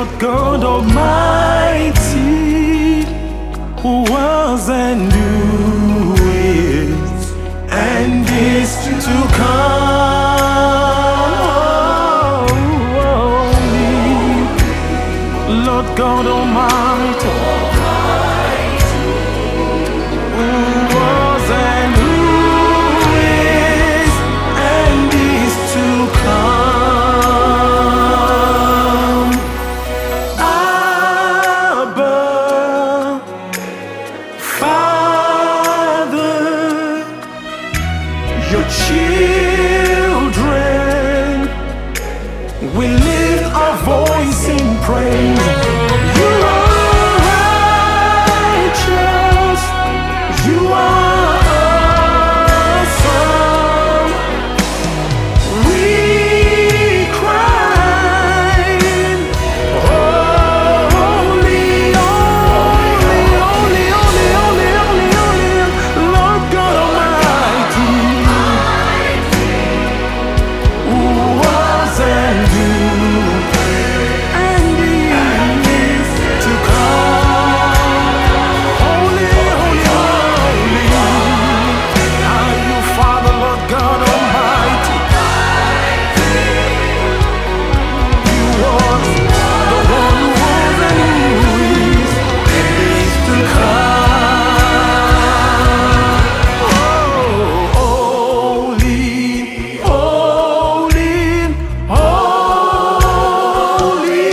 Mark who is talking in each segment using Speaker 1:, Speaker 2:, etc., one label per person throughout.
Speaker 1: Lord God Almighty, who was and who is and is to come. Lord God Almighty, who was and who is and is to come. Abba, Father, your children, we lift our voice in praise. You are righteous, you are awesome. We cry, holy, holy, holy, holy, holy, holy, holy, Lord God Almighty, who was and who and is to come. Holy, holy, holy are you, Father, Lord God Almighty. You was the one who was and who is to come. Oh, holy, holy, holy,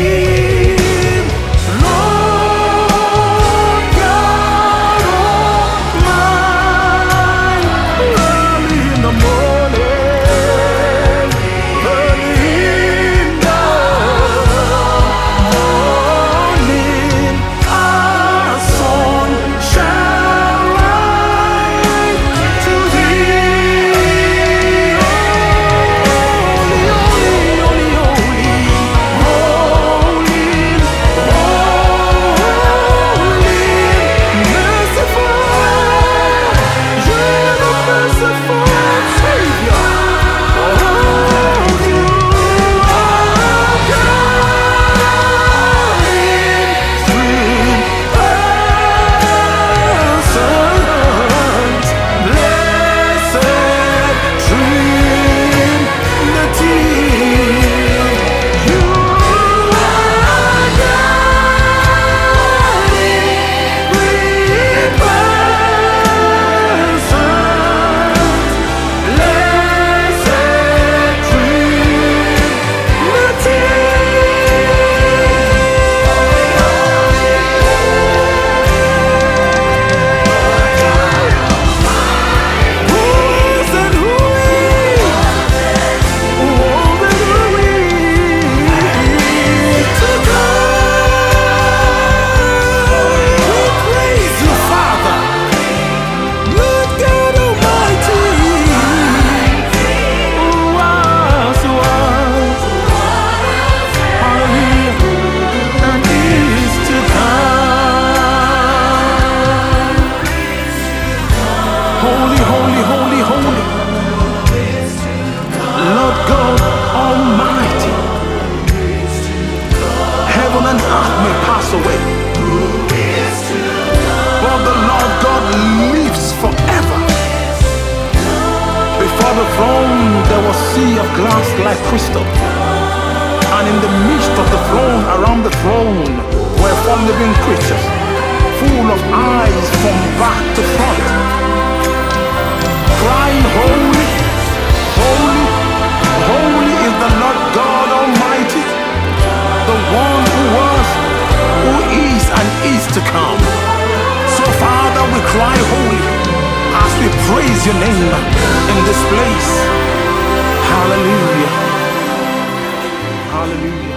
Speaker 1: Lord God Almighty. Early in the morning, early in the morning, our sun shall rise to thee. Holy, holy, holy, holy, holy, merciful, you're the merciful Savior. Oh, you are God in three persons, blessed Trinity. You are God in three persons, blessed Holy, holy, holy, holy, Lord God Almighty. Heaven and earth may pass away, but the Lord God lives forever. Before the throne there was sea of glass like crystal, and in the midst of the throne, around the throne, were four living creatures, full of eyes from back to front, crying, holy, holy, holy is the Lord God Almighty, the one who was, who is and is to come. So Father, we cry holy as we praise your name in this place. Hallelujah. Hallelujah.